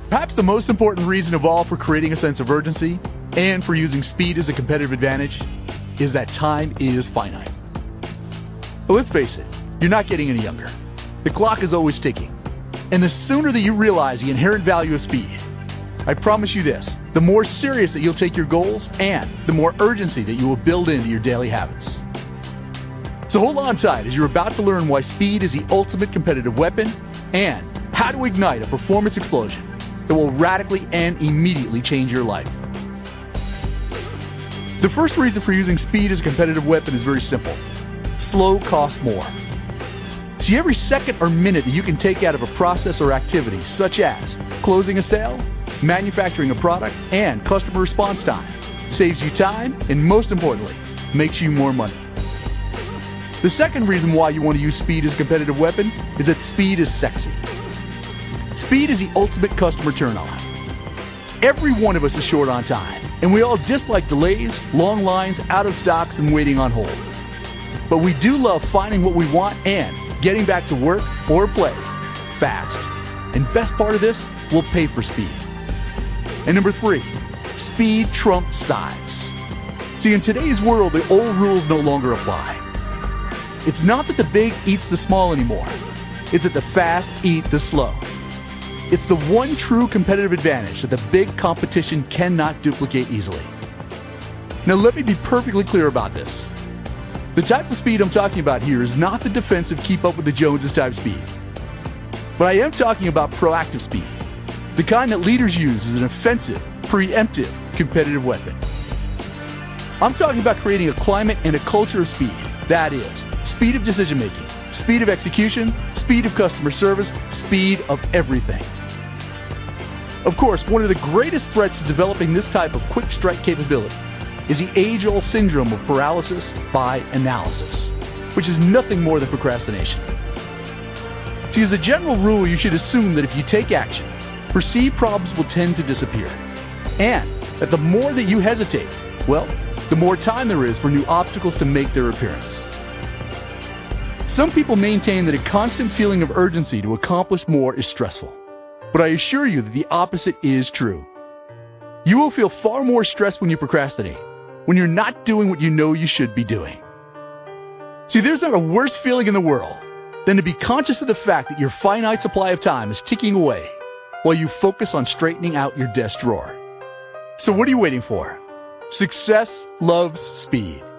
Perhaps the most important reason of all for creating a sense of urgency and for using speed as a competitive advantage is that time is finite. But let's face it, you're not getting any younger. The clock is always ticking. And the sooner that you realize the inherent value of speed, I promise you this, the more serious that you'll take your goals and the more urgency that you will build into your daily habits. So hold on tight as you're about to learn why speed is the ultimate competitive weapon and how to ignite a performance explosion that will radically and immediately change your life. The first reason for using speed as a competitive weapon is very simple. Slow costs more. See, every second or minute that you can take out of a process or activity, such as closing a sale, manufacturing a product, and customer response time, saves you time and, most importantly, makes you more money. The second reason why you want to use speed as a competitive weapon is that speed is sexy. Speed is the ultimate customer turn-on. Every one of us is short on time, and we all dislike delays, long lines, out of stocks, and waiting on hold. But we do love finding what we want and getting back to work or play fast. And best part of this, we'll pay for speed. And number 3, speed trumps size. See, in today's world, the old rules no longer apply. It's not that the big eats the small anymore. It's that the fast eat the slow. It's the one true competitive advantage that the big competition cannot duplicate easily. Now let me be perfectly clear about this. The type of speed I'm talking about here is not the defensive keep up with the Joneses type speed. But I am talking about proactive speed, the kind that leaders use as an offensive, preemptive, competitive weapon. I'm talking about creating a climate and a culture of speed. That is, speed of decision making, speed of execution, speed of customer service, speed of everything. Of course, one of the greatest threats to developing this type of quick strike capability is the age-old syndrome of paralysis by analysis, which is nothing more than procrastination. See, as a general rule, you should assume that if you take action, perceived problems will tend to disappear, and that the more that you hesitate, well, the more time there is for new obstacles to make their appearance. Some people maintain that a constant feeling of urgency to accomplish more is stressful. But I assure you that the opposite is true. You will feel far more stressed when you procrastinate, when you're not doing what you know you should be doing. See, there's not a worse feeling in the world than to be conscious of the fact that your finite supply of time is ticking away while you focus on straightening out your desk drawer. So what are you waiting for? Success loves speed.